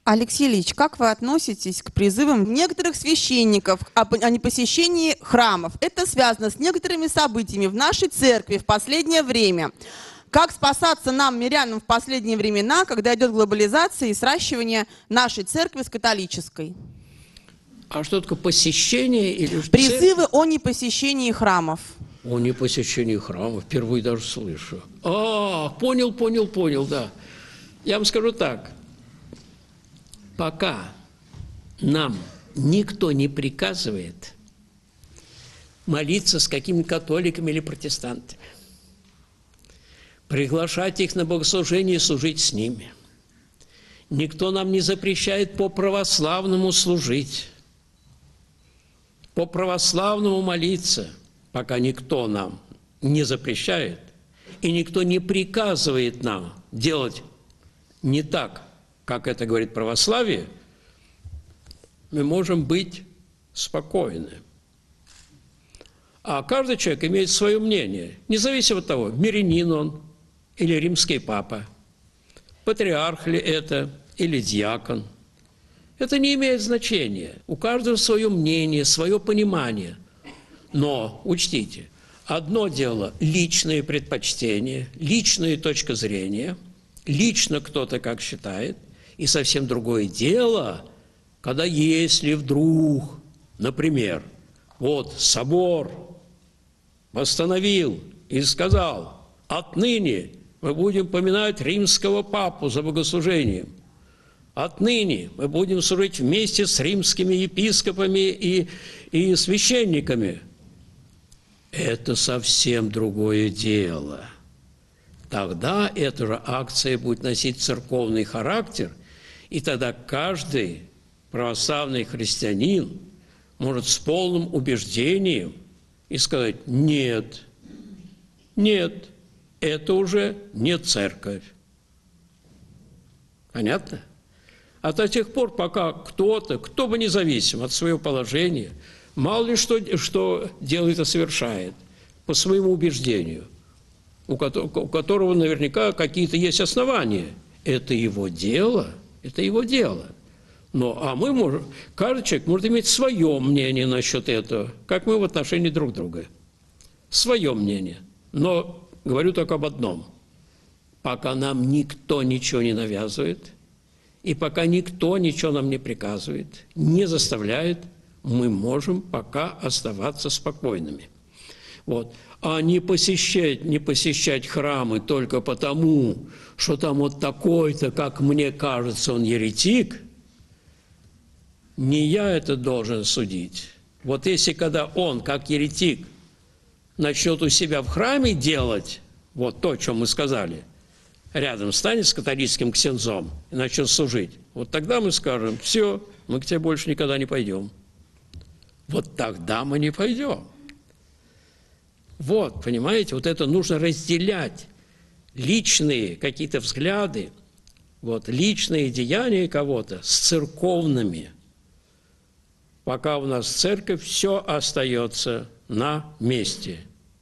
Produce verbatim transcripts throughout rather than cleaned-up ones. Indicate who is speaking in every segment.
Speaker 1: Алексей Ильич, как вы относитесь к призывам некоторых священников о непосещении храмов? Это связано с некоторыми событиями в нашей церкви в последнее время. Как спасаться нам, мирянам, в последние времена, когда идет глобализация и сращивание нашей церкви с католической?
Speaker 2: А что такое посещение? Или
Speaker 1: призывы о непосещении храмов.
Speaker 2: О непосещении храмов. Впервые даже слышу. А, понял, понял, понял, да. Я вам скажу так. Пока нам никто не приказывает молиться с какими-то католиками или протестантами, приглашать их на богослужение и служить с ними, никто нам не запрещает по православному служить, по православному молиться, пока никто нам не запрещает, и никто не приказывает нам делать не так, как это говорит православие, мы можем быть спокойны. А каждый человек имеет свое мнение, независимо от того, мирянин он или римский папа, патриарх ли это или диакон. Это не имеет значения. У каждого свое мнение, свое понимание. Но учтите, одно дело – личные предпочтения, личная точка зрения, лично кто-то как считает, и совсем другое дело, когда если вдруг, например, вот собор постановил и сказал, отныне мы будем поминать римского папу за богослужением, отныне мы будем служить вместе с римскими епископами и, и священниками. Это совсем другое дело. Тогда эта же акция будет носить церковный характер, и тогда каждый православный христианин может с полным убеждением и сказать: нет, нет, это уже не церковь. Понятно? А до тех пор, пока кто-то, кто бы независим от своего положения, мало ли что, что делает и совершает, по своему убеждению, у которого, у которого наверняка какие-то есть основания, это его дело, это его дело. Но, а мы можем, каждый человек может иметь свое мнение насчет этого, как мы в отношении друг друга. Свое мнение. Но говорю только об одном. Пока нам никто ничего не навязывает, и пока никто ничего нам не приказывает, не заставляет, мы можем пока оставаться спокойными. Вот. А не посещать, не посещать храмы только потому, что там вот такой-то, как мне кажется, он еретик, не я это должен судить. Вот если когда он, как еретик, начнет у себя в храме делать вот то, о чем мы сказали, рядом станет с католическим ксензом и начнет служить, вот тогда мы скажем: все, мы к тебе больше никогда не пойдем. Вот тогда мы не пойдем. Вот, понимаете, вот это нужно разделять. Личные какие-то взгляды, вот, личные деяния кого-то с церковными. Пока у нас церковь, все остается на месте.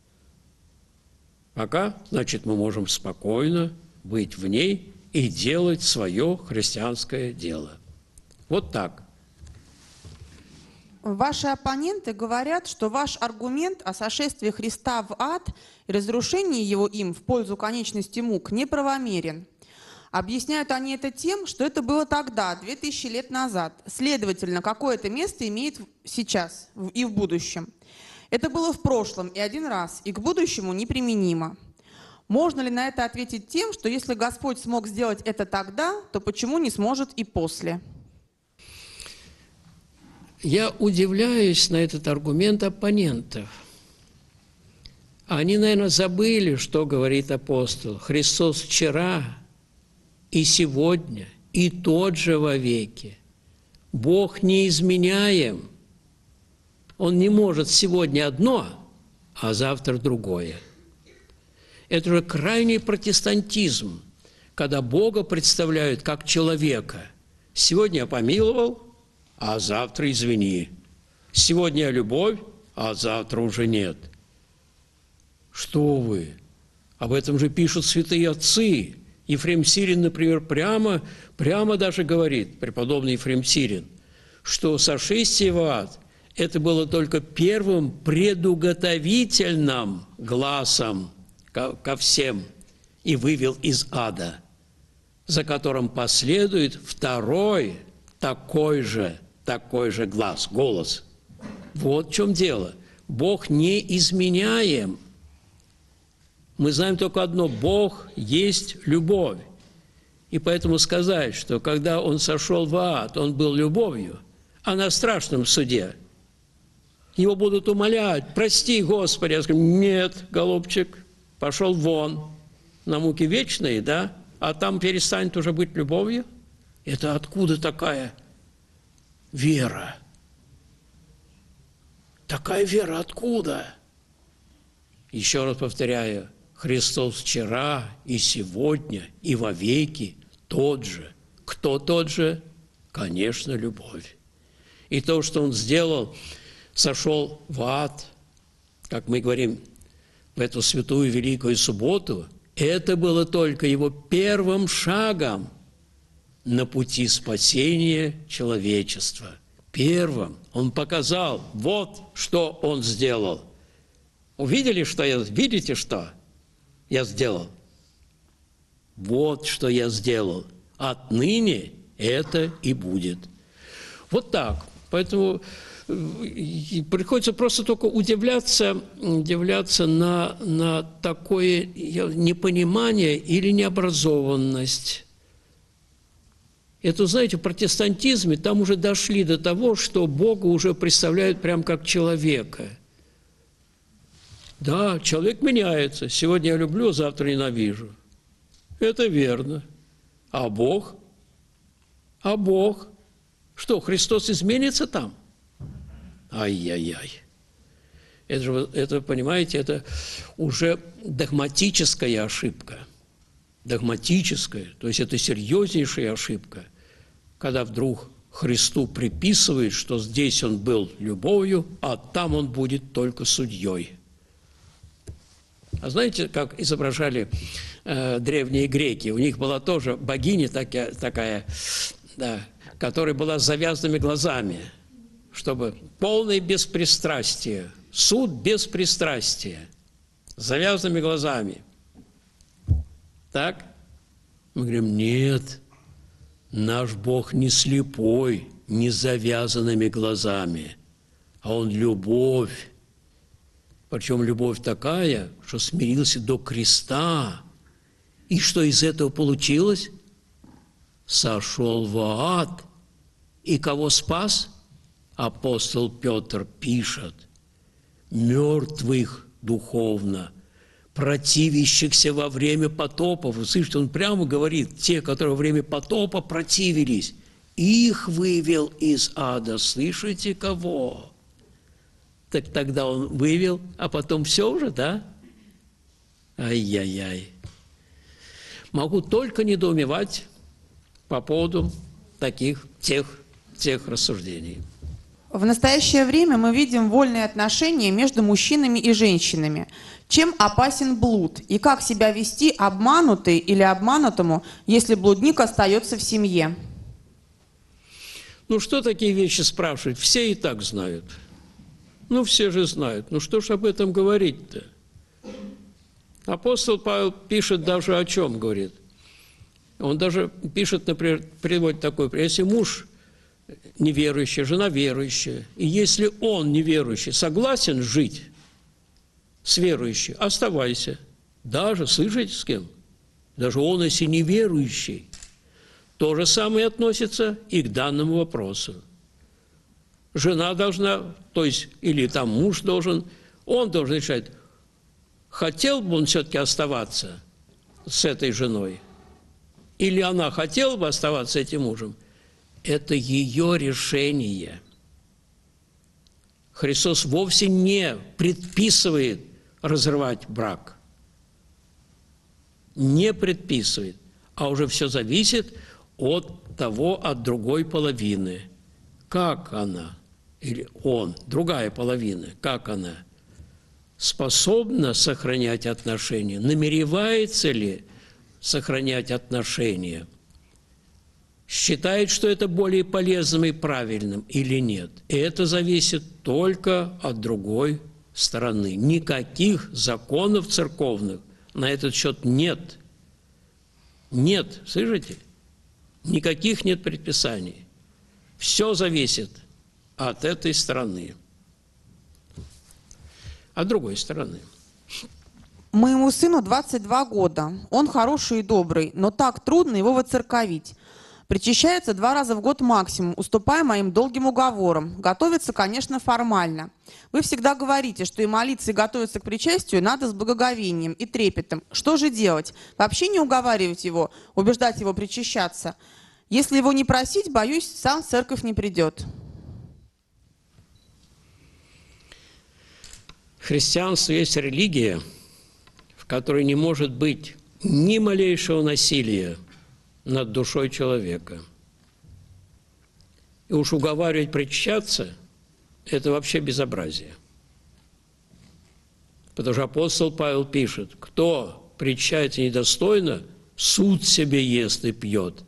Speaker 2: Пока, значит, мы можем спокойно быть в ней и делать свое христианское дело. Вот так.
Speaker 1: Ваши оппоненты говорят, что ваш аргумент о сошествии Христа в ад и разрушении его им в пользу конечности мук неправомерен. Объясняют они это тем, что это было тогда, две тысячи лет назад. Следовательно, какое-то место имеет сейчас и в будущем. Это было в прошлом и один раз, и к будущему неприменимо. Можно ли на это ответить тем, что если Господь смог сделать это тогда, то почему не сможет и после?
Speaker 2: Я удивляюсь на этот аргумент оппонентов. Они, наверное, забыли, что говорит апостол. Христос вчера и сегодня, и тот же вовеки. Бог неизменяем. Он не может сегодня одно, а завтра другое. Это же крайний протестантизм, когда Бога представляют как человека. Сегодня я помиловал, а завтра извини. Сегодня любовь, а завтра уже нет. Что вы? Об этом же пишут святые отцы. Ефрем Сирин, например, прямо, прямо даже говорит, преподобный Ефрем Сирин, что сошествие в ад – это было только первым предуготовительным глазом ко, ко всем и вывел из ада, за которым последует второй такой же, такой же глаз, голос. Вот в чем дело. Бог не изменяем. Мы знаем только одно – Бог есть любовь. И поэтому сказать, что когда Он сошел в ад, Он был любовью, а на страшном суде Его будут умолять: прости, Господи. Я скажу: нет, голубчик, пошел вон на муки вечные, да? А там перестанет уже быть любовью? Это откуда такая вера? Такая вера откуда? Еще раз повторяю, Христос вчера и сегодня и вовеки тот же. Кто тот же? Конечно, любовь. И то, что Он сделал, сошел в ад, как мы говорим, в эту святую великую субботу, это было только Его первым шагом на пути спасения человечества. Первым Он показал, вот что Он сделал. Увидели, что я, видите, что я сделал? Вот что я сделал. Отныне это и будет. Вот так. Поэтому приходится просто только удивляться, удивляться на, на такое непонимание или необразованность. Это, знаете, в протестантизме там уже дошли до того, что Бога уже представляют прям как человека. Да, человек меняется. Сегодня я люблю, завтра ненавижу. Это верно. А Бог? А Бог? Что, Христос изменится там? Ай-яй-яй. Это, же, это, понимаете, это уже догматическая ошибка. Догматическая. То есть это серьезнейшая ошибка, когда вдруг Христу приписывают, что здесь Он был любовью, а там Он будет только судьей. А знаете, как изображали э, древние греки? У них была тоже богиня такая, такая да, которая была с завязанными глазами, чтобы полное беспристрастие, суд без пристрастия, с завязанными глазами. Так? Мы говорим: нет, наш Бог не слепой, не с завязанными глазами, а Он любовь. Причем любовь такая, что смирился до креста. И что из этого получилось? Сошел в ад. И кого спас? Апостол Петр пишет: мертвых духовно, противящихся во время потопа. Вы слышите, он прямо говорит: те, которые во время потопа противились, их вывел из ада. Слышите, кого? Так тогда он вывел, а потом все уже, да? Ай-яй-яй. Могу только недоумевать по поводу таких, тех, тех рассуждений.
Speaker 1: В настоящее время мы видим вольные отношения между мужчинами и женщинами. Чем опасен блуд? И как себя вести обманутой или обманутому, если блудник остается в семье?
Speaker 2: Ну, что такие вещи спрашивать? Все и так знают. Ну, все же знают. Ну, что ж об этом говорить-то? Апостол Павел пишет даже о чем, говорит. Он даже пишет, например, приводит такой, если муж неверующий, жена верующая, и если он неверующий согласен жить с верующей, оставайся. Даже, слышите, с кем? Даже он, если неверующий. То же самое относится и к данному вопросу. Жена должна, то есть, или там муж должен, он должен решать, хотел бы он все-таки оставаться с этой женой, или она хотела бы оставаться с этим мужем. Это ее решение. Христос вовсе не предписывает разрывать брак. Не предписывает, а уже все зависит от того, от другой половины. Как она, или он, другая половина, как она способна сохранять отношения, намеревается ли сохранять отношения, считает, что это более полезным и правильным или нет. И это зависит только от другой стороны. Никаких законов церковных на этот счет нет. Нет, слышите? Никаких нет предписаний. Все зависит от этой стороны. От другой стороны.
Speaker 1: Моему сыну двадцать два года. Он хороший и добрый, но так трудно его воцерковить. Причащается два раза в год максимум, уступая моим долгим уговорам. Готовится, конечно, формально. Вы всегда говорите, что и молиться, и готовиться к причастию надо с благоговением и трепетом. Что же делать? Вообще не уговаривать его, убеждать его причащаться? Если его не просить, боюсь, сам в церковь не придет.
Speaker 2: Христианство есть религия, в которой не может быть ни малейшего насилия над душой человека. И уж уговаривать причащаться – это вообще безобразие. Потому что апостол Павел пишет: кто причащается недостойно, суд себе ест и пьет.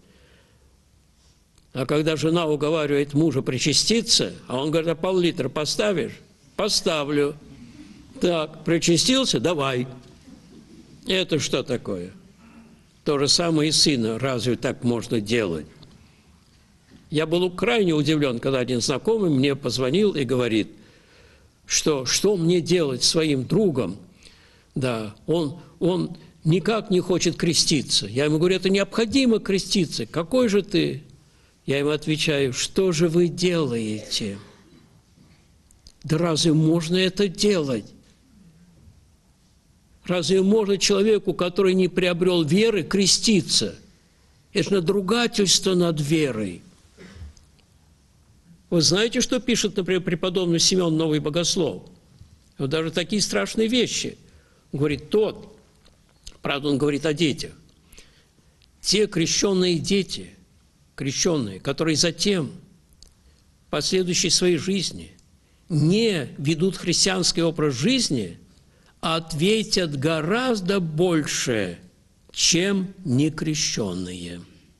Speaker 2: А когда жена уговаривает мужа причаститься, а он говорит: а пол-литра поставишь? Поставлю. Так, причастился? Давай. Это что такое? То же самое и сына. Разве так можно делать? Я был крайне удивлен, когда один знакомый мне позвонил и говорит, что что мне делать своим другом? Да, он, он никак не хочет креститься. Я ему говорю: это необходимо креститься. Какой же ты? Я ему отвечаю: что же вы делаете? Да разве можно это делать? Разве можно человеку, который не приобрел веры, креститься? Это надругательство над верой. Вы знаете, что пишет, например, преподобный Симеон Новый Богослов? Вот даже такие страшные вещи. Он говорит: тот, правда, он говорит о детях, те крещенные дети, крещенные, которые затем, в последующей своей жизни, не ведут христианский образ жизни, ответят гораздо больше, чем некрещенные.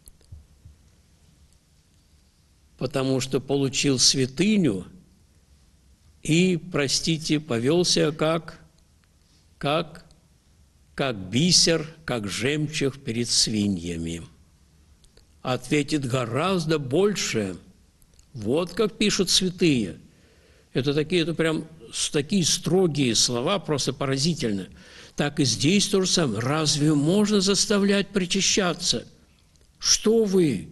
Speaker 2: Потому что получил святыню и, простите, повелся как, как, как бисер, как жемчуг перед свиньями. Ответит гораздо больше. Вот как пишут святые. Это такие, это прям такие строгие слова, просто поразительно. Так и здесь то же самое. Разве можно заставлять причащаться? Что вы?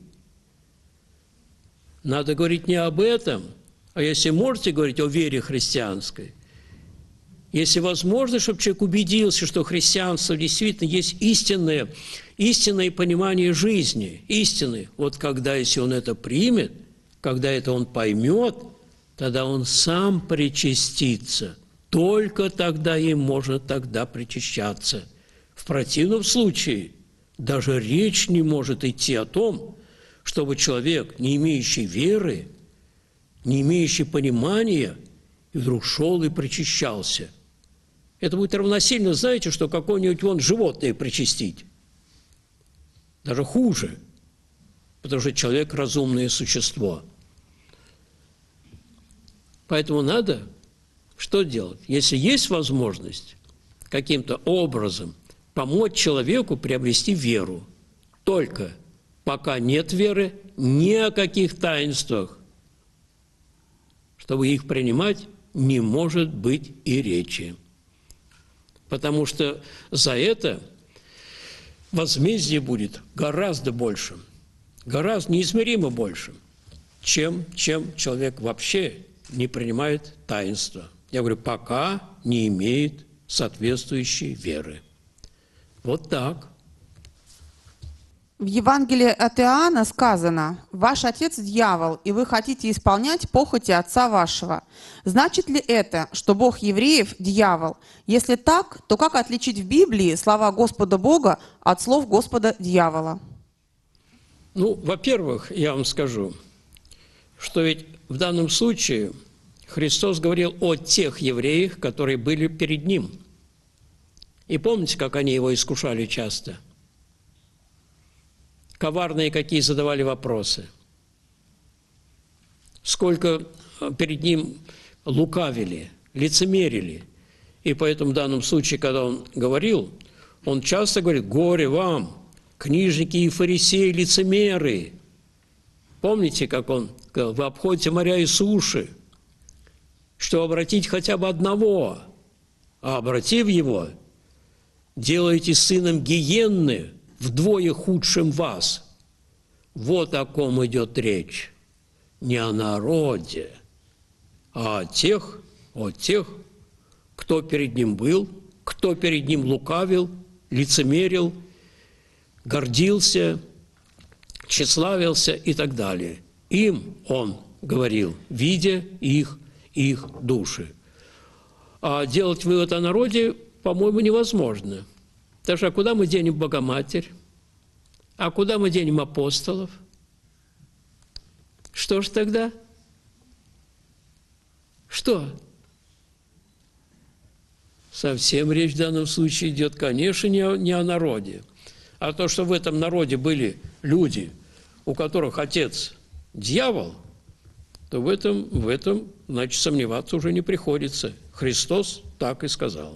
Speaker 2: Надо говорить не об этом, а если можете говорить о вере христианской, если возможно, чтобы человек убедился, что христианство действительно есть истинное, истинное понимание жизни, истины, вот когда, если он это примет, когда это он поймет, тогда он сам причастится. Только тогда им можно тогда причащаться. В противном случае даже речь не может идти о том, чтобы человек, не имеющий веры, не имеющий понимания, и вдруг шел и причащался. Это будет равносильно, знаете, что какое-нибудь вон животное причастить. Даже хуже, потому что человек – разумное существо. Поэтому надо что делать? Если есть возможность каким-то образом помочь человеку приобрести веру, только пока нет веры, ни о каких таинствах, чтобы их принимать, не может быть и речи. Потому что за это возмездие будет гораздо больше, гораздо неизмеримо больше, чем, чем человек вообще не принимает таинства. Я говорю, пока не имеет соответствующей веры. Вот так.
Speaker 1: В Евангелии от Иоанна сказано: «Ваш отец – дьявол, и вы хотите исполнять похоти отца вашего». Значит ли это, что Бог евреев – дьявол? Если так, то как отличить в Библии слова Господа Бога от слов Господа дьявола?
Speaker 2: Ну, во-первых, я вам скажу, что ведь в данном случае Христос говорил о тех евреях, которые были перед Ним. И помните, как они Его искушали часто? коварные какие задавали вопросы, сколько перед ним лукавили, лицемерили. И поэтому в данном случае, когда он говорил, он часто говорит: «Горе вам, книжники и фарисеи, лицемеры». Помните, как он сказал: «Вы обходите моря и суши, что обратить хотя бы одного, а обратив его, делаете сыном гиенны, вдвое худшим вас». Вот о ком идет речь. Не о народе, а о тех, о тех, кто перед ним был, кто перед ним лукавил, лицемерил, гордился, тщеславился и так далее. Им он говорил, видя их, их души. А делать вывод о народе, по-моему, невозможно. Потому что а куда мы денем Богоматерь? А куда мы денем апостолов? Что ж тогда? Что? Совсем речь в данном случае идет, конечно, не о, не о народе. А то, что в этом народе были люди, у которых отец дьявол, то в этом, в этом, значит, сомневаться уже не приходится. Христос так и сказал.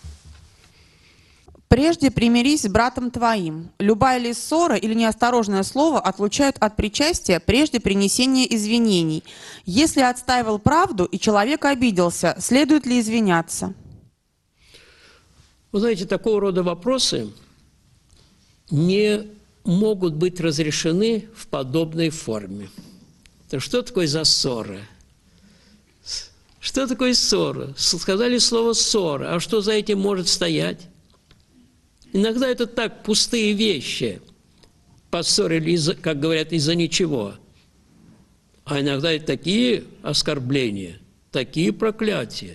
Speaker 1: «Прежде примирись с братом твоим. Любая ли ссора или неосторожное слово отлучают от причастия прежде принесения извинений. Если отстаивал правду и человек обиделся, следует ли извиняться?»
Speaker 2: Вы знаете, такого рода вопросы не могут быть разрешены в подобной форме. То что такое за ссора? Что такое ссора? Сказали слово «ссора», а что за этим может стоять? Иногда это так, пустые вещи. Поссорили, как говорят, из-за ничего. А иногда это такие оскорбления, такие проклятия,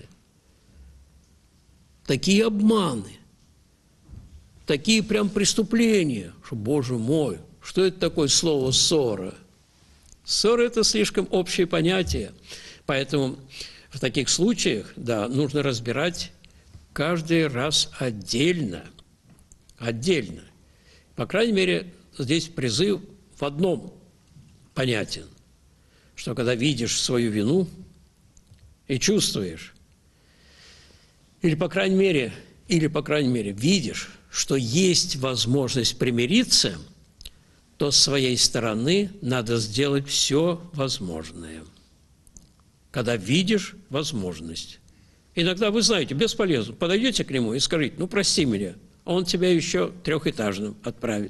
Speaker 2: такие обманы, такие прям преступления, что, Боже мой, что это такое слово «ссора»? Ссора – это слишком общее понятие, поэтому в таких случаях, да, нужно разбирать каждый раз отдельно, отдельно. По крайней мере, здесь призыв в одном понятен, что когда видишь свою вину и чувствуешь, или, по крайней мере, или, по крайней мере, видишь, что есть возможность примириться, то с своей стороны надо сделать все возможное. Когда видишь возможность. Иногда, вы знаете, бесполезно. Подойдете к нему и скажите: ну, прости меня, а он тебя еще трехэтажным отправит.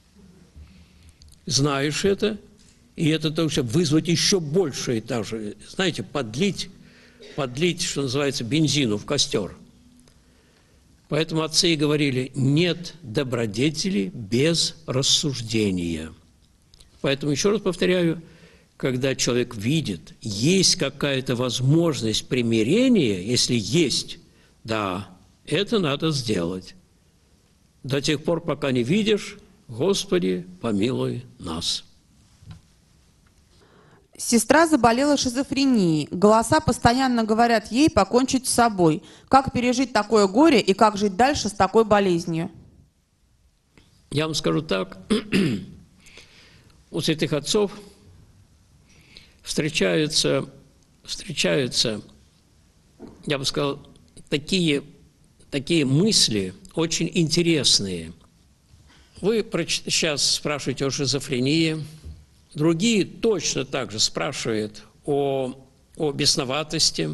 Speaker 2: Знаешь это, и это должно вызвать еще больше этажей. Знаете, подлить, подлить, что называется, бензину в костер. Поэтому отцы и говорили: нет добродетели без рассуждения. Поэтому, еще раз повторяю, когда человек видит, есть какая-то возможность примирения, если есть, да, это надо сделать. До тех пор, пока не видишь, Господи, помилуй нас.
Speaker 1: Сестра заболела шизофренией. Голоса постоянно говорят ей покончить с собой. Как пережить такое горе и как жить дальше с такой болезнью?
Speaker 2: Я вам скажу так. У святых отцов встречаются, встречаются, я бы сказал, такие, такие мысли очень интересные. Вы сейчас спрашиваете о шизофрении. Другие точно так же спрашивают о, о бесноватости.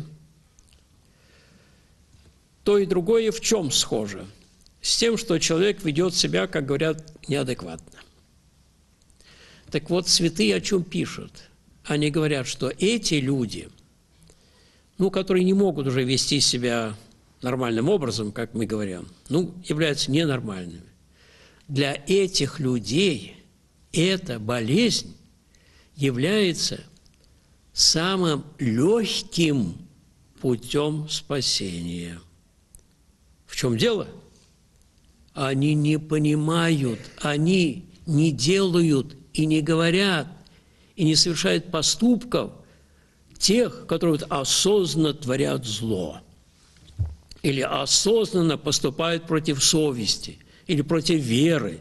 Speaker 2: То и другое в чем схоже? С тем, что человек ведет себя, как говорят, неадекватно. Так вот, святые о чем пишут? Они говорят, что эти люди, ну, которые не могут уже вести себя нормальным образом, как мы говорим, ну, являются ненормальными. Для этих людей эта болезнь является самым легким путем спасения. В чем дело? Они не понимают, они не делают и не говорят, и не совершают поступков тех, которые осознанно творят зло, или осознанно поступают против совести, или против веры,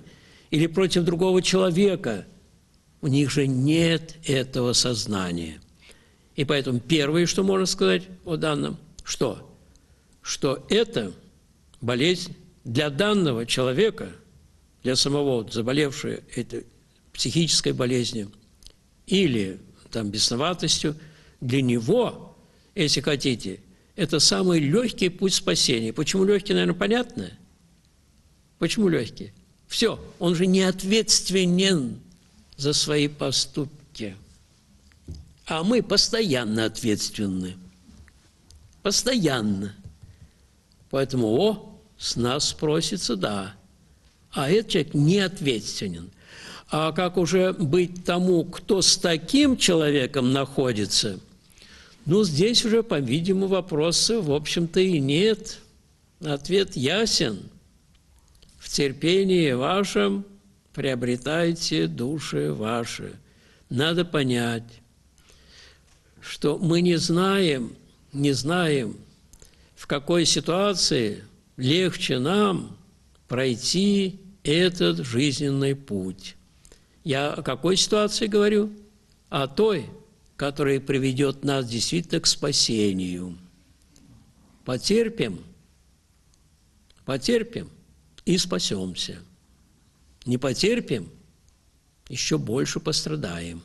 Speaker 2: или против другого человека. У них же нет этого сознания. И поэтому первое, что можно сказать о данном, что? Что это болезнь для данного человека, для самого заболевшего этой психической болезнью или там, бесноватостью, для него, если хотите, это самый легкий путь спасения. Почему легкий, наверное, понятно? Почему легкий? Все, он же не ответственен за свои поступки. А мы постоянно ответственны. Постоянно. Поэтому, о, с нас спросится, да. А этот человек не ответственен. А как уже быть тому, кто с таким человеком находится? Ну, здесь уже, по-видимому, вопроса, в общем-то, и нет. Ответ ясен. В терпении вашем приобретайте души ваши. Надо понять, что мы не знаем, не знаем, в какой ситуации легче нам пройти этот жизненный путь. Я о какой ситуации говорю? О той, которая приведет нас действительно к спасению. Потерпим, потерпим и спасемся. Не потерпим, еще больше пострадаем.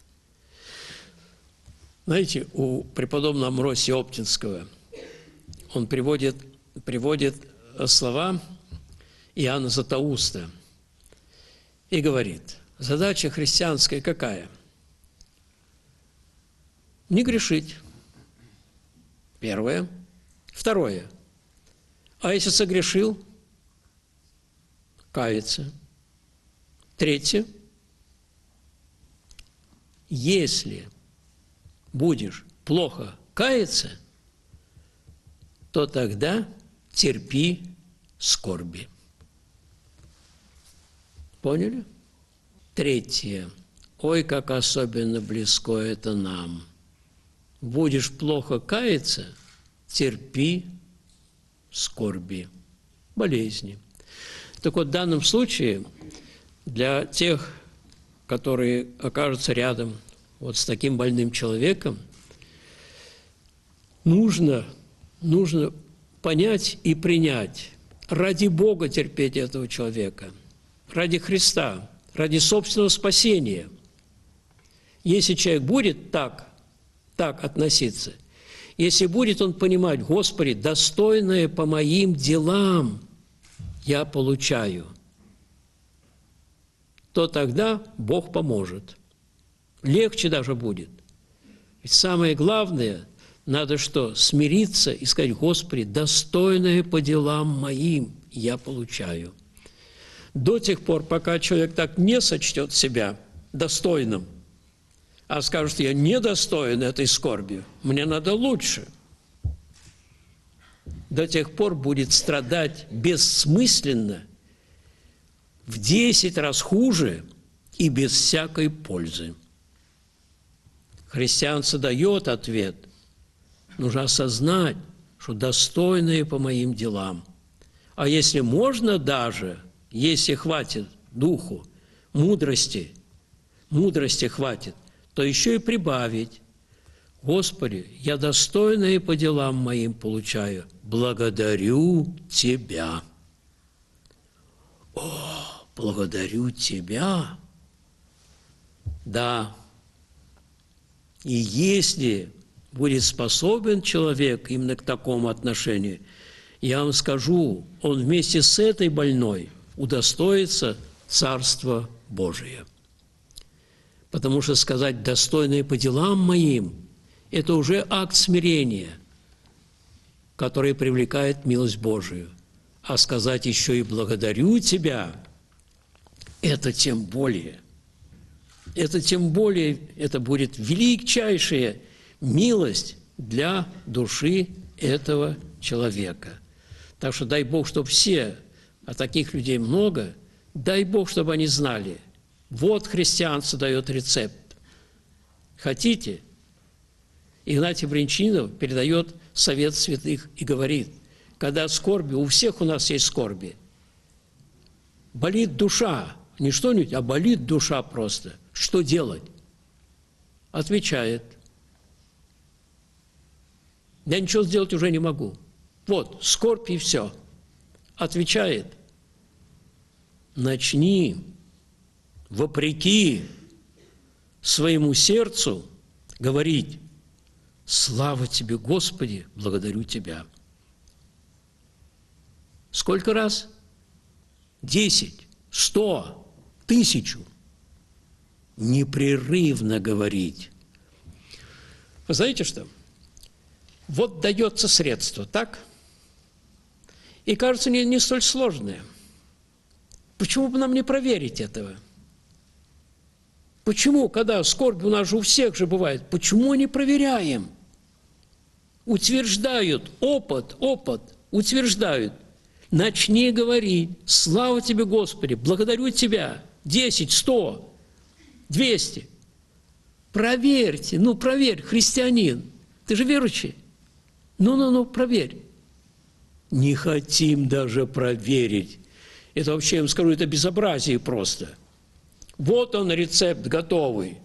Speaker 2: Знаете, у преподобного Амвросия Оптинского он приводит, приводит слова Иоанна Златоуста и говорит, задача христианская какая? Не грешить. Первое. Второе. А если согрешил? Каяться. Третье. Если будешь плохо каяться, то тогда терпи скорби. Поняли? Третье. Ой, как особенно близко это нам. Будешь плохо каяться, терпи скорби, болезни. Так вот, в данном случае для тех, которые окажутся рядом вот с таким больным человеком, нужно, нужно понять и принять, ради Бога терпеть этого человека, ради Христа, ради собственного спасения. Если человек будет так, так относиться, если будет он понимать, Господи, достойное по моим делам я получаю, то тогда Бог поможет. Легче даже будет. Ведь самое главное, надо что? Смириться и сказать, Господи, достойное по делам моим я получаю. До тех пор, пока человек так не сочтет себя достойным, а скажет, я недостоин этой скорби, мне надо лучше, до тех пор будет страдать бессмысленно, в десять раз хуже и без всякой пользы. Христианство дает ответ. Нужно осознать, что достойные по моим делам. А если можно даже, если хватит духу, мудрости, мудрости хватит, то еще и прибавить. Господи, я достойное по делам моим получаю. Благодарю Тебя. О, благодарю Тебя. Да. И если будет способен человек именно к такому отношению, я вам скажу, он вместе с этой больной удостоится Царства Божия. Потому что сказать «достойное по делам моим» – это уже акт смирения, который привлекает милость Божию. А сказать еще и «благодарю Тебя» – это тем более. Это тем более, это будет величайшая милость для души этого человека. Так что дай Бог, чтобы все, а таких людей много, дай Бог, чтобы они знали, вот христианство дает рецепт. Хотите? Игнатий Бринчанинов передает совет святых и говорит, когда скорби, у всех у нас есть скорби, болит душа, не что-нибудь, а болит душа просто. Что делать? Отвечает: я ничего сделать уже не могу. Вот, скорбь и все. Отвечает: начни, вопреки своему сердцу, говорить: слава тебе, Господи, благодарю Тебя. Сколько раз? Десять, сто, тысячу. Непрерывно говорить. Вы знаете что? Вот дается средство, так? И кажется, не, не столь сложное. Почему бы нам не проверить этого? Почему, когда скорбь у нас же у всех же бывает, почему не проверяем? Утверждают, опыт, опыт, утверждают. Начни говорить: слава тебе, Господи, благодарю Тебя. Десять, сто, двести. Проверьте, ну проверь, христианин. Ты же верующий. Ну-ну-ну, проверь. Не хотим даже проверить. Это вообще, я вам скажу, это безобразие просто. Вот он, рецепт готовый.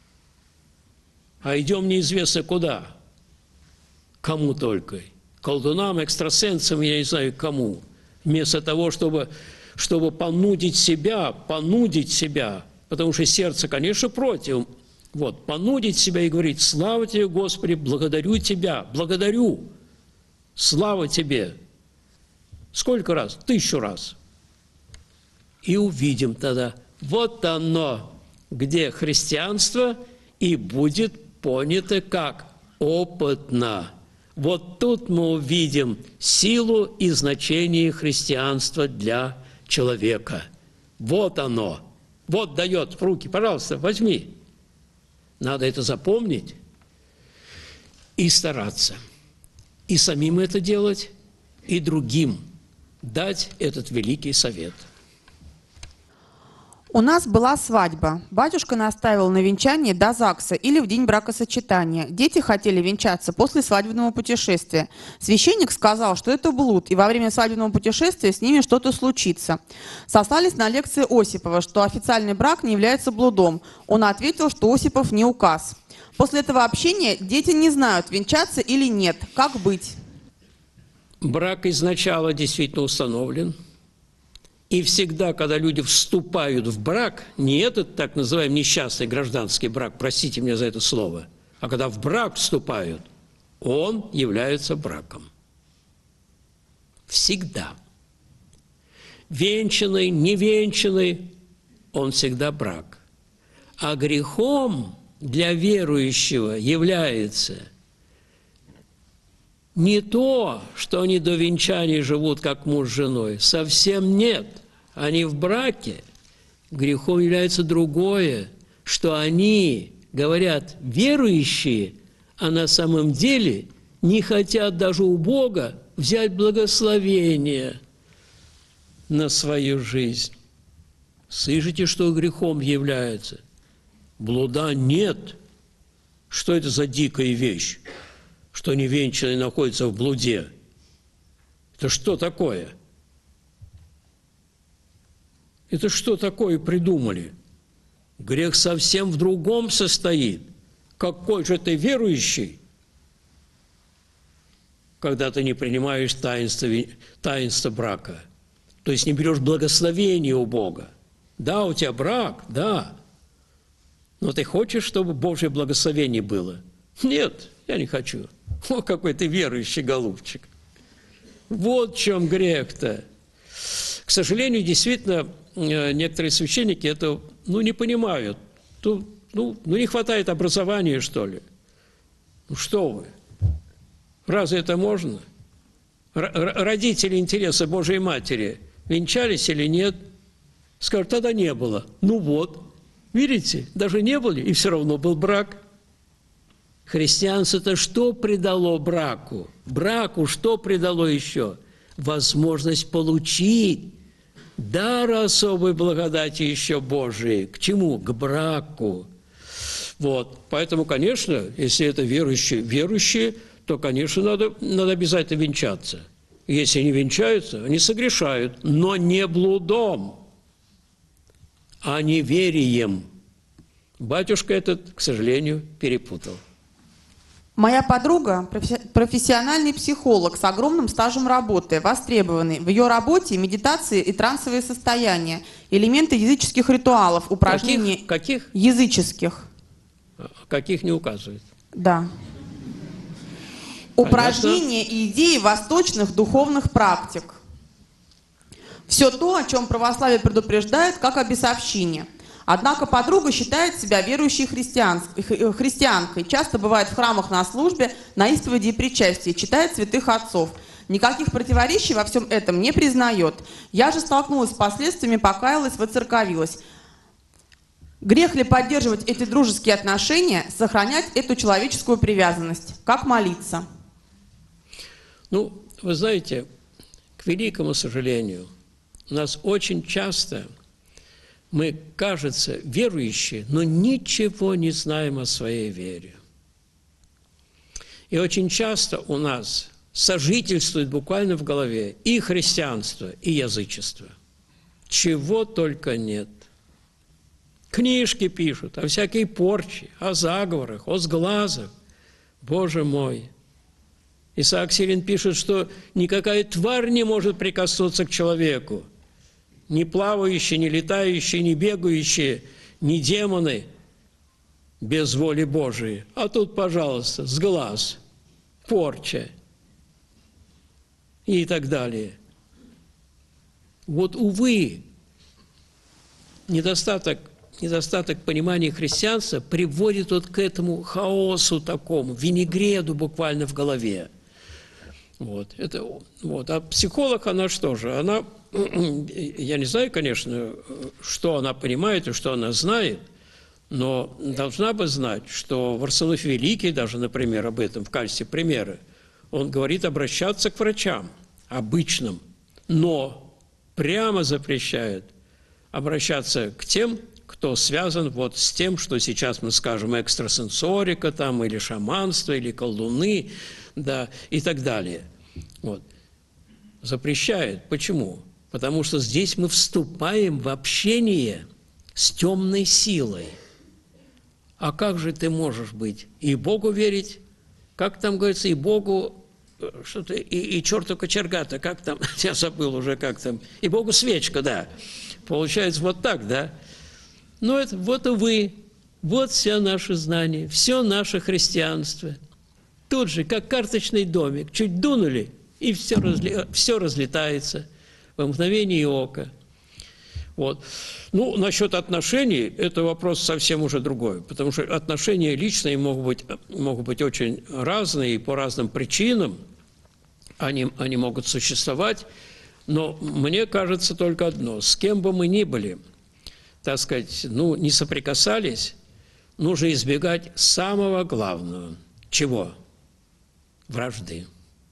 Speaker 2: А идем неизвестно куда. Кому только. Колдунам, экстрасенсам, я не знаю кому. Вместо того, чтобы, чтобы понудить себя, понудить себя, потому что сердце, конечно, против. Вот, понудить себя и говорить: слава тебе, Господи, благодарю Тебя, благодарю, слава Тебе. Сколько раз? Тысячу раз. И увидим тогда, вот оно, где христианство и будет понято как опытно. Вот тут мы увидим силу и значение христианства для человека. Вот оно. Вот дает в руки, пожалуйста, возьми. Надо это запомнить и стараться. И самим это делать, и другим дать этот великий совет.
Speaker 1: У нас была свадьба. Батюшка настаивал на венчании до ЗАГСа или в день бракосочетания. Дети хотели венчаться после свадебного путешествия. Священник сказал, что это блуд, и во время свадебного путешествия с ними что-то случится. Сослались на лекции Осипова, что официальный брак не является блудом. Он ответил, что Осипов не указ. После этого общения дети не знают, венчаться или нет. Как быть?
Speaker 2: Брак изначально действительно установлен. И всегда, когда люди вступают в брак, не этот так называемый несчастный гражданский брак, простите меня за это слово, а когда в брак вступают, он является браком. Всегда. Венчанный, невенчанный, он всегда брак. А грехом для верующего является не то, что они до венчания живут как муж с женой, совсем нет. Они в браке. Грехом является другое, что они, говорят, верующие, а на самом деле не хотят даже у Бога взять благословение на свою жизнь. Слышите, что грехом является? Блуда нет. Что это за дикая вещь? Что невенчанный находится в блуде. Это что такое? Это что такое придумали? Грех совсем в другом состоит. Какой же ты верующий, когда ты не принимаешь таинство, таинство брака? То есть не берешь благословение у Бога. Да, у тебя брак, да. Но ты хочешь, чтобы Божье благословение было? Нет, я не хочу. О, какой ты верующий, голубчик. Вот в чем грех-то. К сожалению, действительно, некоторые священники это, ну, не понимают. Ну, ну, не хватает образования, что ли. Ну, что вы? Разве это можно? Р- родители интереса Божьей Матери венчались или нет? Скажут, тогда не было. Ну вот, видите, даже не были, и все равно был брак. Христианство-то что придало браку? Браку что придало еще? Возможность получить дар особой благодати еще Божией. К чему? К браку. Вот. Поэтому, конечно, если это верующие, верующие, то, конечно, надо, надо обязательно венчаться. Если не венчаются, они согрешают, но не блудом. а неверием. Батюшка этот, к сожалению, перепутал.
Speaker 1: Моя подруга – профессиональный психолог с огромным стажем работы, востребованный. В ее работе медитации и трансовые состояния, элементы языческих ритуалов, упражнения
Speaker 2: Каких? Каких?
Speaker 1: языческих.
Speaker 2: Каких не указывает.
Speaker 1: Да. Упражнения и идеи восточных духовных практик. Все то, о чем православие предупреждает, как о бесовщине. Однако подруга считает себя верующей христианкой, часто бывает в храмах на службе, на исповеди и причастии, читает святых отцов. Никаких противоречий во всем этом не признает. Я же столкнулась с последствиями, покаялась, воцерковилась. Грех ли поддерживать эти дружеские отношения, сохранять эту человеческую привязанность? Как молиться?
Speaker 2: Ну, вы знаете, к великому сожалению, у нас очень часто мы, кажется, верующие, но ничего не знаем о своей вере. И очень часто у нас сожительствует буквально в голове и христианство, и язычество. Чего только нет. Книжки пишут о всякой порче, о заговорах, о сглазах. Боже мой! Исаак Сирин пишет, что никакая тварь не может прикоснуться к человеку. Ни плавающие, ни летающие, ни бегающие, ни демоны без воли Божией. А тут, пожалуйста, сглаз, порча и так далее. Вот, увы, недостаток, недостаток понимания христианства приводит вот к этому хаосу такому, винегреду буквально в голове. Вот, это, вот. А психолог, она что же? Она, я не знаю, конечно, что она понимает и что она знает, но должна бы знать, что Варсоноф Великий, даже, например, об этом в качестве примера, он говорит обращаться к врачам обычным, но прямо запрещает обращаться к тем, кто связан вот с тем, что сейчас мы скажем экстрасенсорика там, или шаманство, или колдуны, да, и так далее. Вот. Запрещает. Почему? Потому что здесь мы вступаем в общение с темной силой. А как же ты можешь быть? И Богу верить? Как там говорится, и Богу что-то, и, и черту кочерга-то, как там, я забыл уже, как там, и Богу свечка, да. Получается вот так, да? Ну, это вот и вы, вот все наши знания, все наше христианство. Тут же, как карточный домик, чуть дунули, и все, разли... все разлетается во мгновение ока. Вот. Ну, насчет отношений, это вопрос совсем уже другой, потому что отношения личные могут быть, могут быть очень разные, и по разным причинам они, они могут существовать, но мне кажется только одно, с кем бы мы ни были, так сказать, ну, не соприкасались, нужно избегать самого главного. Чего? Вражды.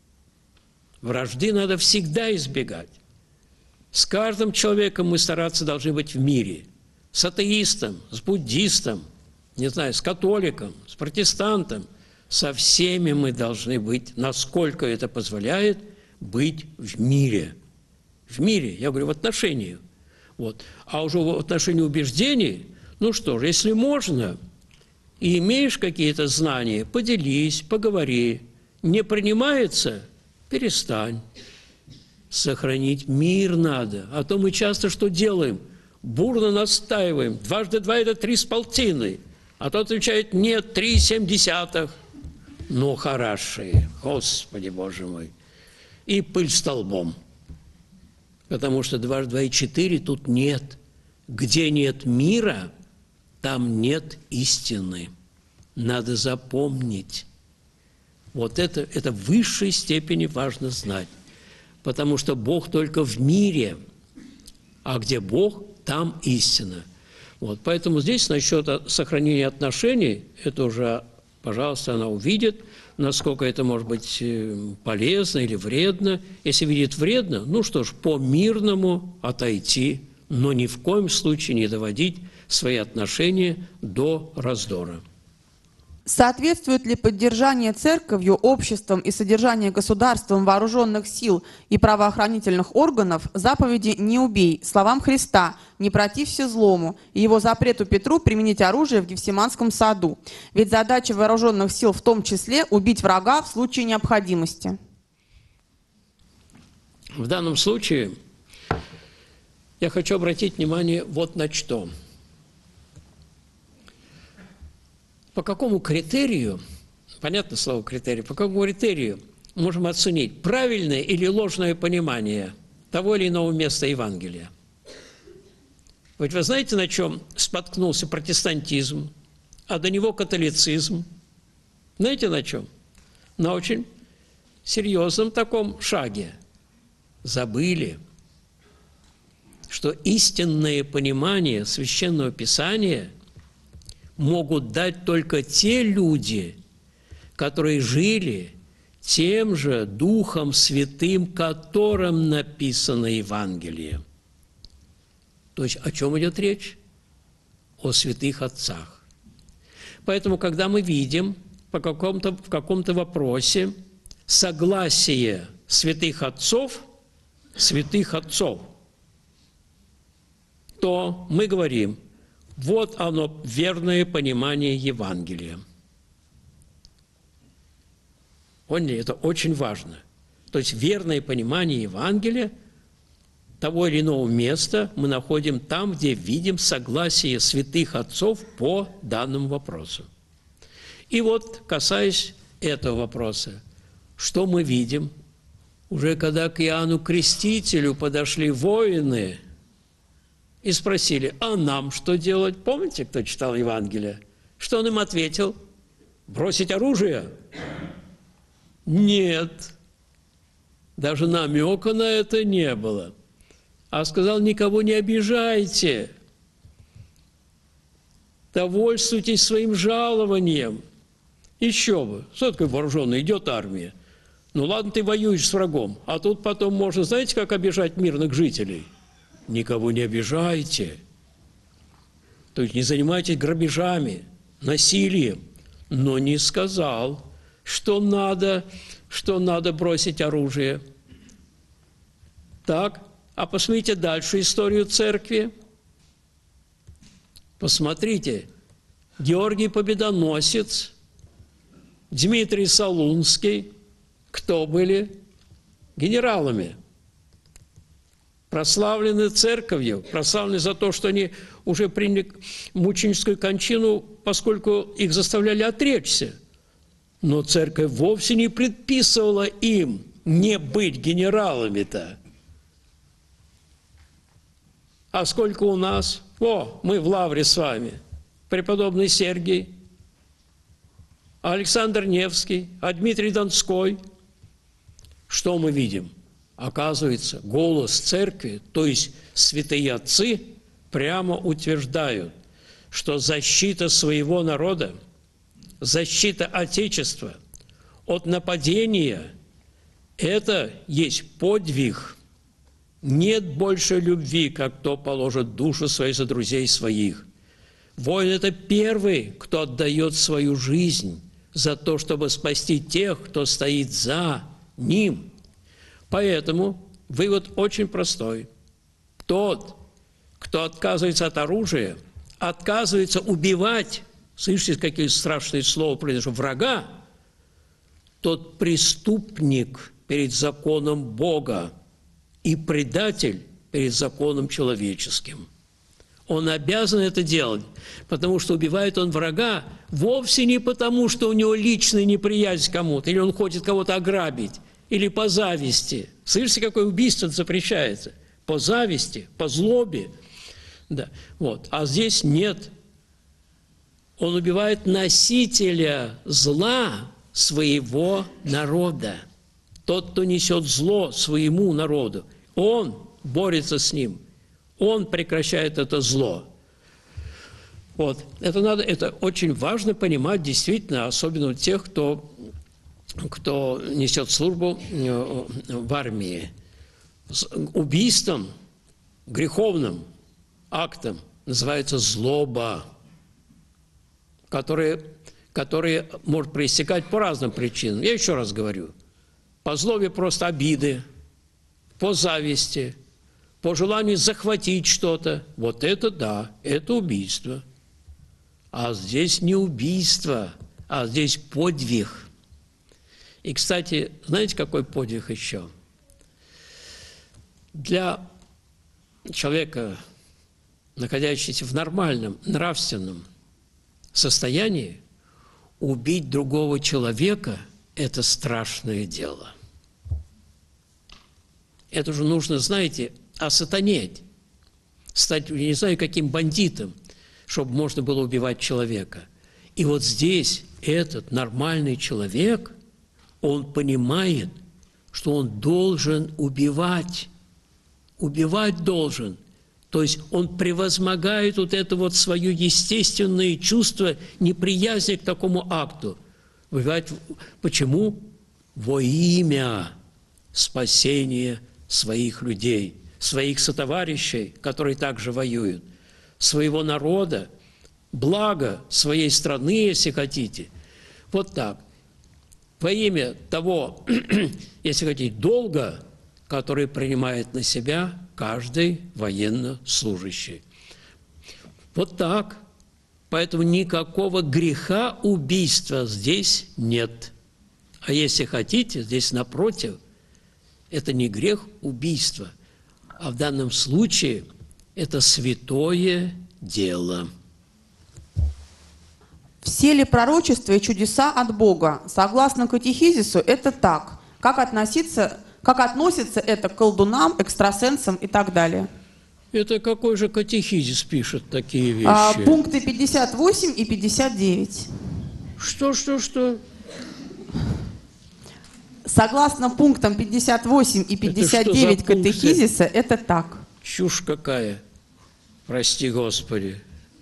Speaker 2: Вражды надо всегда избегать. С каждым человеком мы стараться должны быть в мире. С атеистом, с буддистом, не знаю, с католиком, с протестантом. Со всеми мы должны быть, насколько это позволяет, быть в мире. В мире, я говорю, в отношениях. Вот. А уже в отношении убеждений, ну что же, если можно, и имеешь какие-то знания, поделись, поговори. Не принимается – перестань. Сохранить мир надо. А то мы часто что делаем? Бурно настаиваем. Дважды два – это три с полтиной. А тот отвечает – нет, три и семь десятых. Ну, хорошие, Господи Боже мой. И пыль столбом. Потому что дважды два и четыре тут нет. Где нет мира, там нет истины. Надо запомнить. Вот это, это в высшей степени важно знать. Потому что Бог только в мире, а где Бог, там истина. Вот, поэтому здесь насчет сохранения отношений, это уже, пожалуйста, она увидит, насколько это может быть полезно или вредно. Если видит вредно, ну что ж, по-мирному отойти, но ни в коем случае не доводить свои отношения до раздора.
Speaker 1: Соответствует ли поддержание церковью, обществом и содержание государством вооруженных сил и правоохранительных органов заповеди «Не убей» словам Христа «Не протився злому» и его запрету Петру применить оружие в Гефсиманском саду? Ведь задача вооруженных сил в том числе убить врага в случае необходимости.
Speaker 2: В данном случае я хочу обратить внимание вот на что. По какому критерию, понятно слово критерий, по какому критерию можем оценить правильное или ложное понимание того или иного места Евангелия? Ведь вы знаете, на чем споткнулся протестантизм, а до него католицизм? Знаете, на чем? На очень серьезном таком шаге. Забыли, что истинное понимание Священного Писания могут дать только те люди, которые жили тем же Духом Святым, которым написано Евангелие. То есть о чем идет речь? О святых отцах. Поэтому, когда мы видим по какому-то, в каком-то вопросе согласие святых отцов, святых отцов, то мы говорим, вот оно, верное понимание Евангелия. Поняли? Это очень важно. То есть верное понимание Евангелия того или иного места мы находим там, где видим согласие святых отцов по данному вопросу. И вот, касаясь этого вопроса, что мы видим? Уже когда к Иоанну Крестителю подошли воины и спросили, а нам что делать? Помните, кто читал Евангелие? Что он им ответил? Бросить оружие? Нет. Даже намека на это не было. А сказал, никого не обижайте. Довольствуйтесь своим жалованием. Еще бы. Что такое вооруженный? Идет армия. Ну ладно, ты воюешь с врагом, а тут потом можно, знаете, как обижать мирных жителей? Никого не обижайте. То есть не занимайтесь грабежами, насилием. Но не сказал, что надо, что надо бросить оружие. Так, а посмотрите дальше историю церкви. Посмотрите, Георгий Победоносец, Дмитрий Солунский, кто были? Генералами. Прославлены церковью, прославлены за то, что они уже приняли мученическую кончину, поскольку их заставляли отречься. Но церковь вовсе не предписывала им не быть генералами-то. А сколько у нас? О, мы в лавре с вами. Преподобный Сергий, а Александр Невский, а Дмитрий Донской. Что мы видим? Оказывается, голос церкви, то есть святые отцы, прямо утверждают, что защита своего народа, защита Отечества от нападения – это есть подвиг. Нет больше любви, как кто положит душу свою за друзей своих. Воин – это первый, кто отдает свою жизнь за то, чтобы спасти тех, кто стоит за ним. Поэтому вывод очень простой. Тот, кто отказывается от оружия, отказывается убивать, слышите, какие страшные слова произошло, врага, тот преступник перед законом Бога и предатель перед законом человеческим. Он обязан это делать, потому что убивает он врага вовсе не потому, что у него личная неприязнь к кому-то, или он хочет кого-то ограбить, или по зависти. Слышите, какое убийство запрещается? По зависти, по злобе. Да. Вот. А здесь нет. Он убивает носителя зла своего народа. Тот, кто несет зло своему народу, он борется с ним. Он прекращает это зло. Вот. Это, надо, это очень важно понимать действительно, особенно у тех, кто... кто несет службу в армии. Убийством, греховным актом называется злоба, которая, которое может проистекать по разным причинам. Я еще раз говорю, по злобе просто обиды, по зависти, по желанию захватить что-то. Вот это да, это убийство. А здесь не убийство, а здесь подвиг. И, кстати, знаете, какой подвиг еще? Для человека, находящегося в нормальном, нравственном состоянии, убить другого человека – это страшное дело. Это же нужно, знаете, осатанеть, стать, я не знаю, каким бандитом, чтобы можно было убивать человека. И вот здесь этот нормальный человек, он понимает, что он должен убивать, убивать должен. То есть он превозмогает вот это вот свое естественное чувство неприязни к такому акту. Убивать почему? Во имя спасения своих людей, своих сотоварищей, которые также воюют, своего народа, блага своей страны, если хотите. Вот так. Во имя того, если хотите, долга, который принимает на себя каждый военнослужащий. Вот так. Поэтому никакого греха убийства здесь нет. А если хотите, здесь напротив, это не грех убийства, а в данном случае это святое дело.
Speaker 1: Все ли пророчества и чудеса от Бога? Согласно катехизису, это так. Как относиться, как относится это к колдунам, экстрасенсам и так далее?
Speaker 2: Это какой же катехизис пишет такие вещи?
Speaker 1: А, пункты пятьдесят восемь и пятьдесят девять.
Speaker 2: Что, что, что?
Speaker 1: Согласно пунктам пятьдесят восемь и пятьдесят девять
Speaker 2: это
Speaker 1: катехизиса, это так.
Speaker 2: Чушь какая, прости Господи.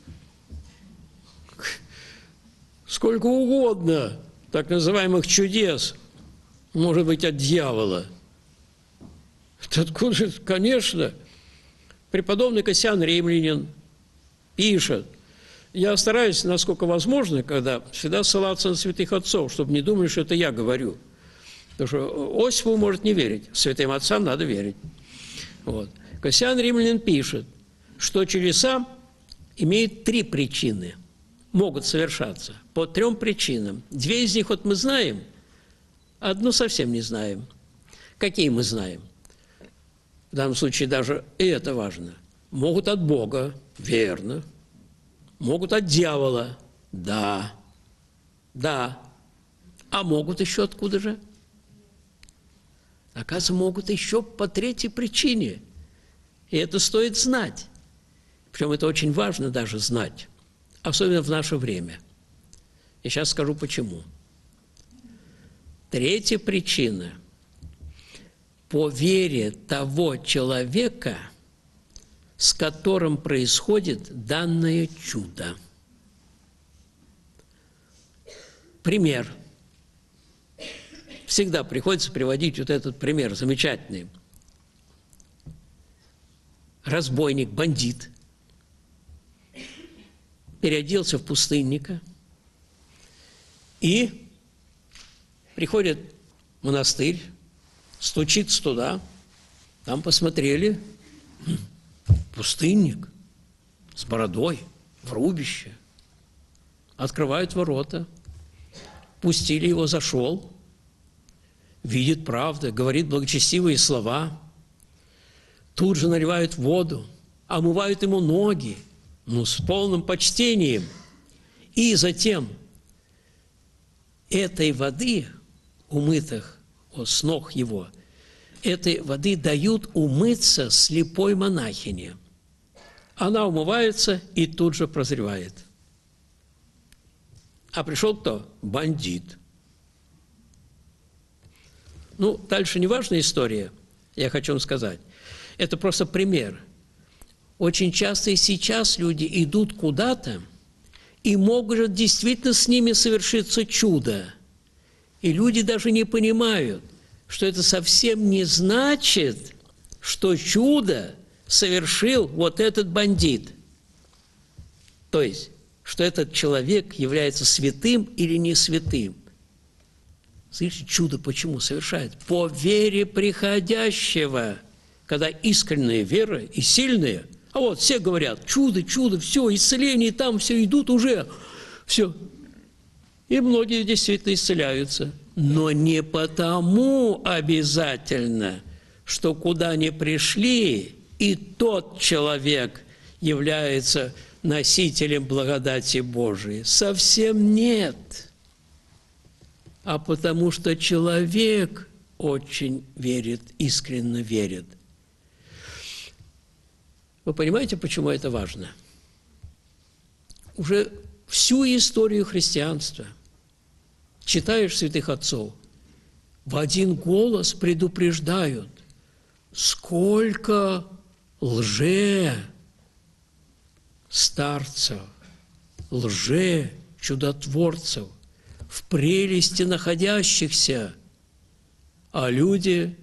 Speaker 2: Сколько угодно так называемых чудес может быть от дьявола. Это откуда же, конечно, преподобный Кассиан Римлянин пишет. Я стараюсь, насколько возможно, когда всегда ссылаться на святых отцов, чтобы не думали, что это я говорю. Потому что Осипу может не верить, святым отцам надо верить. Вот. Кассиан Римлянин пишет, что чудеса имеют три причины, могут совершаться по трем причинам. Две из них вот мы знаем, одну совсем не знаем. Какие мы знаем? В данном случае даже и это важно. Могут от Бога, верно. Могут от дьявола, да, да. А могут еще откуда же? Оказывается, могут еще по третьей причине. И это стоит знать. Причем это очень важно даже знать. Особенно в наше время. И сейчас скажу почему. Третья причина – по вере того человека, с которым происходит данное чудо. Пример. Всегда приходится приводить вот этот пример замечательный. Разбойник, бандит переоделся в пустынника и приходит в монастырь, стучится туда, там посмотрели, пустынник с бородой, в рубище. Открывают ворота, пустили его, зашел, видит правду, говорит благочестивые слова, тут же наливают воду, омывают ему ноги, ну, с полным почтением. И затем этой воды, умытых с ног его, этой воды дают умыться слепой монахине. Она умывается и тут же прозревает. А пришел кто? Бандит. Ну, дальше неважная история, я хочу вам сказать. Это просто пример. Очень часто и сейчас люди идут куда-то, и может действительно с ними совершиться чудо. И люди даже не понимают, что это совсем не значит, что чудо совершил вот этот бандит. То есть что этот человек является святым или не святым. Слышите, чудо почему совершает? По вере приходящего, когда искренняя вера и сильная. А вот все говорят, чудо, чудо, все, исцеление, там все идут уже, все. И многие действительно исцеляются. Но не потому обязательно, что куда ни пришли, и тот человек является носителем благодати Божией. Совсем нет. А потому что человек очень верит, искренне верит. Вы понимаете, почему это важно? Уже всю историю христианства, читаешь святых отцов, в один голос предупреждают, сколько лже старцев, лже чудотворцев, в прелести находящихся, а люди,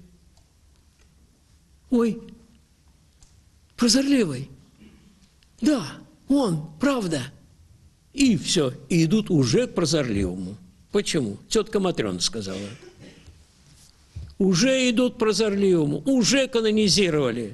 Speaker 2: ой, прозорливый, да, он, правда, и все, и идут уже к прозорливому. Почему? Тетка Матрена сказала. Уже идут к прозорливому, уже канонизировали.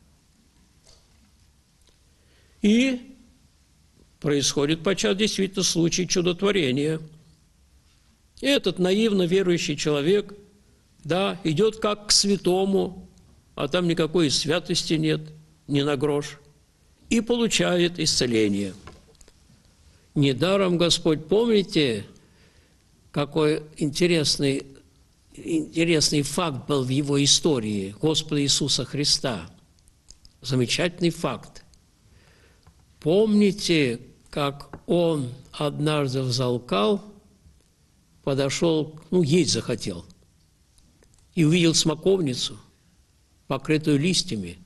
Speaker 2: И происходит подчас действительно случай чудотворения. И этот наивно верующий человек, да, идет как к святому, а там никакой святости нет, ни на грош, и получает исцеление. Недаром Господь, помните, какой интересный, интересный факт был в его истории Господа Иисуса Христа. Замечательный факт. Помните, как он однажды взалкал, подошел, ну, есть захотел, и увидел смоковницу, покрытую листьями,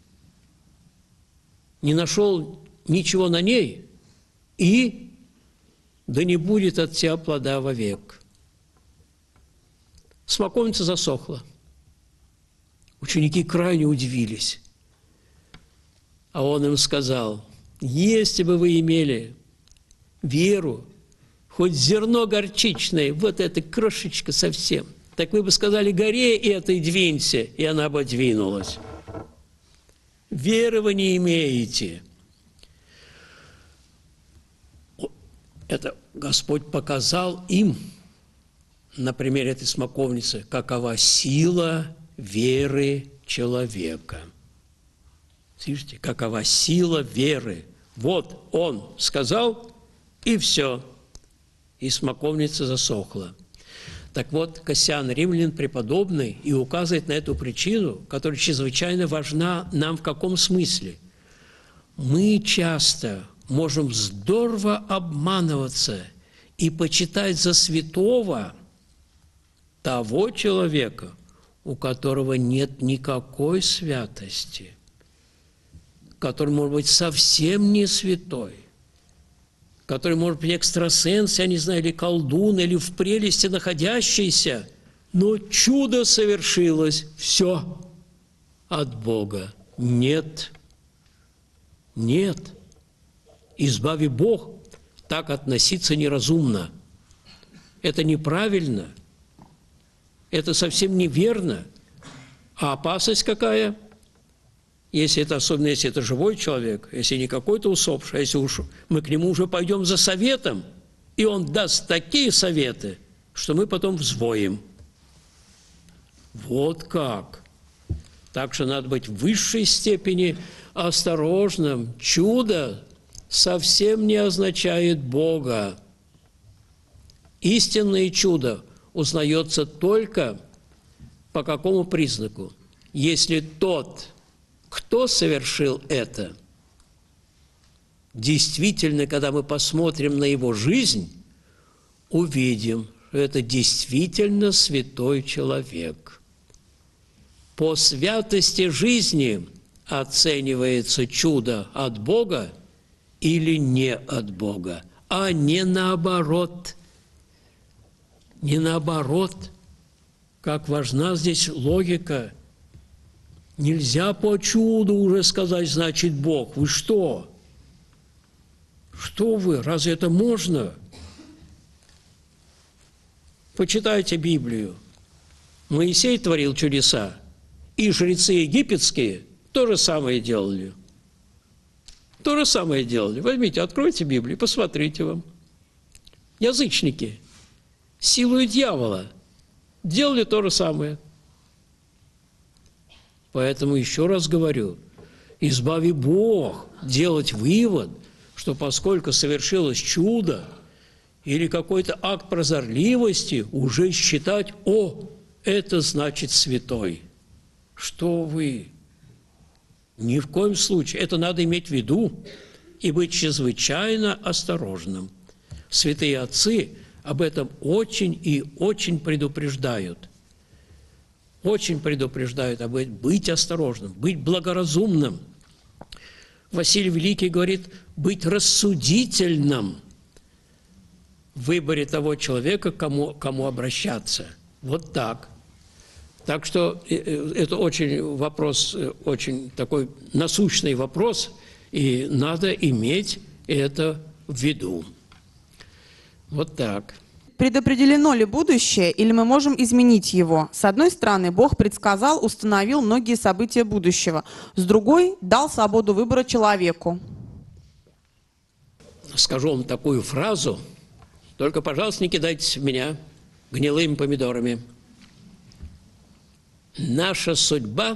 Speaker 2: не нашел ничего на ней, и да не будет от тебя плода вовек. Смоковница засохла. Ученики крайне удивились. А он им сказал, если бы вы имели веру, хоть зерно горчичное, вот это крошечка совсем, так вы бы сказали, горе этой двинься, и она бы двинулась. Веры вы не имеете. Это Господь показал им, на примере этой смоковницы, какова сила веры человека. Слышите, какова сила веры. Вот он сказал, и все. И смоковница засохла. Так вот, Кассиан Римлян преподобный и указывает на эту причину, которая чрезвычайно важна нам в каком смысле. Мы часто можем здорово обманываться и почитать за святого того человека, у которого нет никакой святости, который, может быть, совсем не святой, который, может быть, экстрасенс, я не знаю, или колдун, или в прелести находящийся, но чудо совершилось, все от Бога. Нет, нет, избави Бог, так относиться неразумно. Это неправильно, это совсем неверно. А опасность какая? Если это, особенно если это живой человек, если не какой-то усопший, а если уж мы к нему уже пойдем за советом, и он даст такие советы, что мы потом взвоим. Вот как. Так что надо быть в высшей степени осторожным. Чудо совсем не означает Бога. Истинное чудо узнается только по какому признаку? Если тот, кто совершил это, действительно, когда мы посмотрим на его жизнь, увидим, что это действительно святой человек. По святости жизни оценивается чудо от Бога или не от Бога, а не наоборот. Не наоборот. Как важна здесь логика. Нельзя по чуду уже сказать, значит, Бог. Вы что? Что вы, разве это можно? Почитайте Библию. Моисей творил чудеса, и жрецы египетские то же самое делали. То же самое делали. Возьмите, откройте Библию, посмотрите вам. Язычники, силою дьявола, делали то же самое. Поэтому еще раз говорю, избави Бог делать вывод, что поскольку совершилось чудо или какой-то акт прозорливости, уже считать: о, это значит святой. Что вы? Ни в коем случае. Это надо иметь в виду и быть чрезвычайно осторожным. Святые отцы об этом очень и очень предупреждают. Очень предупреждают об этом. Быть осторожным, быть благоразумным. Василий Великий говорит: быть рассудительным в выборе того человека, к кому, кому обращаться. Вот так. Так что это очень вопрос, очень такой насущный вопрос, и надо иметь это в виду. Вот так.
Speaker 1: Предопределено ли будущее, или мы можем изменить его? С одной стороны, Бог предсказал, установил многие события будущего. С другой, дал свободу выбора человеку.
Speaker 2: Скажу вам такую фразу, только, пожалуйста, не кидайтесь в меня гнилыми помидорами. Наша судьба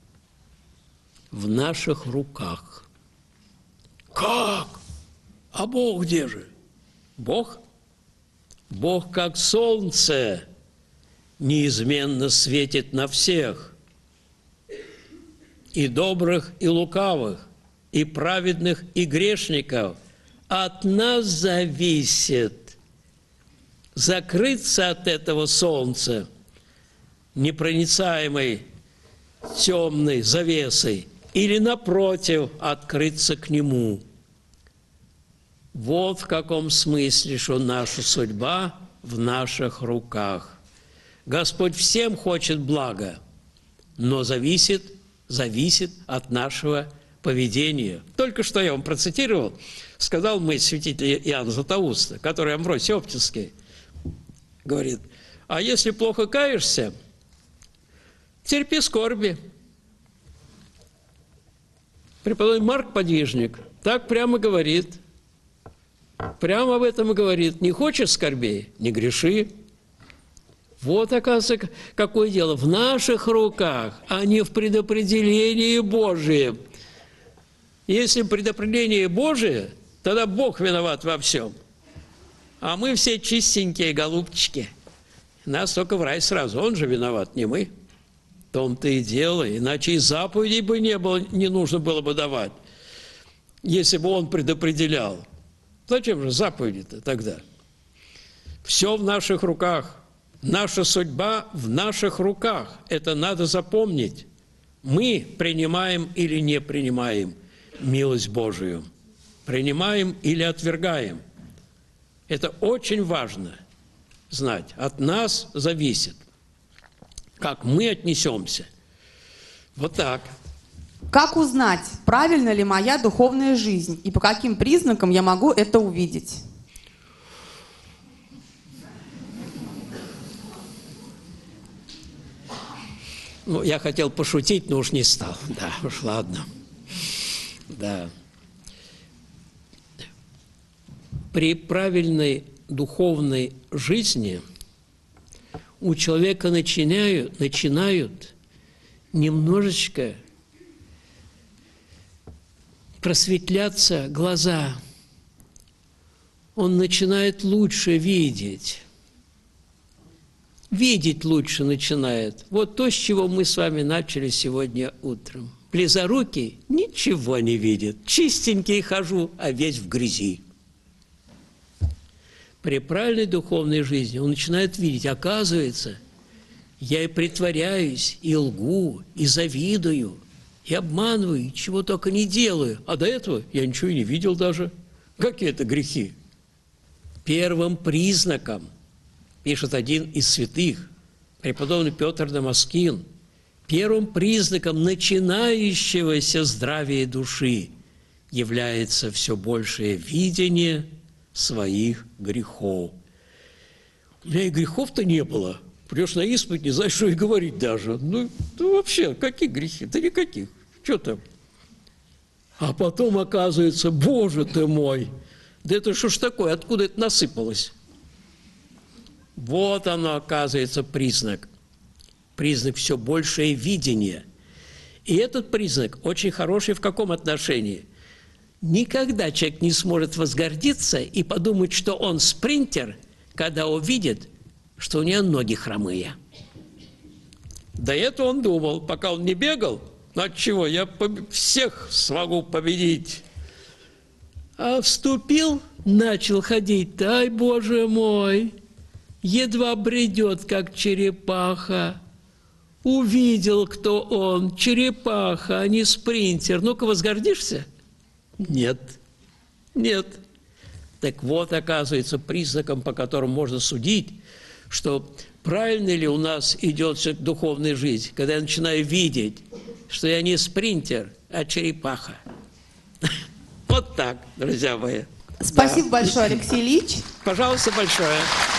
Speaker 2: в наших руках. Как? А Бог где же? Бог? Бог, как солнце, неизменно светит на всех, и добрых, и лукавых, и праведных, и грешников. От нас зависит закрыться от этого солнца непроницаемой темной завесой или, напротив, открыться к нему. Вот в каком смысле, что наша судьба в наших руках. Господь всем хочет блага, но зависит, зависит от нашего поведения. Только что я вам процитировал, сказал мой святитель Иоанн Златоуст, который Амвросий Оптинский, говорит: а если плохо каешься, терпи скорби. Преподобный Марк Подвижник так прямо говорит, прямо об этом и говорит: не хочешь скорбей, не греши. Вот, оказывается, какое дело. В наших руках, а не в предопределении Божьем. Если предопределение Божие, тогда Бог виноват во всем. А мы все чистенькие голубчики. Нас только в рай сразу. Он же виноват, не мы. В том-то и дело. Иначе и заповедей бы не было, не нужно было бы давать, если бы он предопределял. Зачем же заповеди-то тогда? Все в наших руках. Наша судьба в наших руках. Это надо запомнить. Мы принимаем или не принимаем милость Божию. Принимаем или отвергаем. Это очень важно знать. От нас зависит, как мы отнесемся. Вот так.
Speaker 1: Как узнать, правильна ли моя духовная жизнь, и по каким признакам я могу это увидеть?
Speaker 2: Ну, я хотел пошутить, но уж не стал. Да, уж ладно. Да. При правильной духовной жизни у человека начинают, начинают немножечко просветляться глаза. Он начинает лучше видеть. Видеть лучше начинает. Вот то, с чего мы с вами начали сегодня утром. Близорукий ничего не видит. Чистенький хожу, а весь в грязи. При правильной духовной жизни он начинает видеть, оказывается, я и притворяюсь, и лгу, и завидую, и обманываю, и чего только не делаю. А до этого я ничего и не видел даже. Какие это грехи? Первым признаком, пишет один из святых, преподобный Петр Дамаскин, первым признаком начинающегося здравия души является все большее видение своих грехов. У меня и грехов-то не было. Придешь на исповедь, не знаешь, что и говорить даже. Ну, ну вообще, какие грехи? Да никаких. Что там? А потом оказывается, Боже ты мой, да это что ж такое, откуда это насыпалось? Вот оно, оказывается, признак. Признак все большее видение. И этот признак очень хороший в каком отношении? Никогда человек не сможет возгордиться и подумать, что он спринтер, когда увидит, что у него ноги хромые. До этого он думал, пока он не бегал, ну от чего, я всех смогу победить. А вступил, начал ходить, ай, Боже мой, едва бредет, как черепаха. Увидел, кто он, черепаха, а не спринтер. Ну-ка, возгордишься? Нет, нет. Так вот, оказывается, признаком, по которому можно судить, что правильно ли у нас идет духовная жизнь, когда я начинаю видеть, что я не спринтер, а черепаха. Вот так, друзья мои.
Speaker 1: Спасибо
Speaker 2: Да.
Speaker 1: большое, Алексей Ильич.
Speaker 2: Пожалуйста, большое.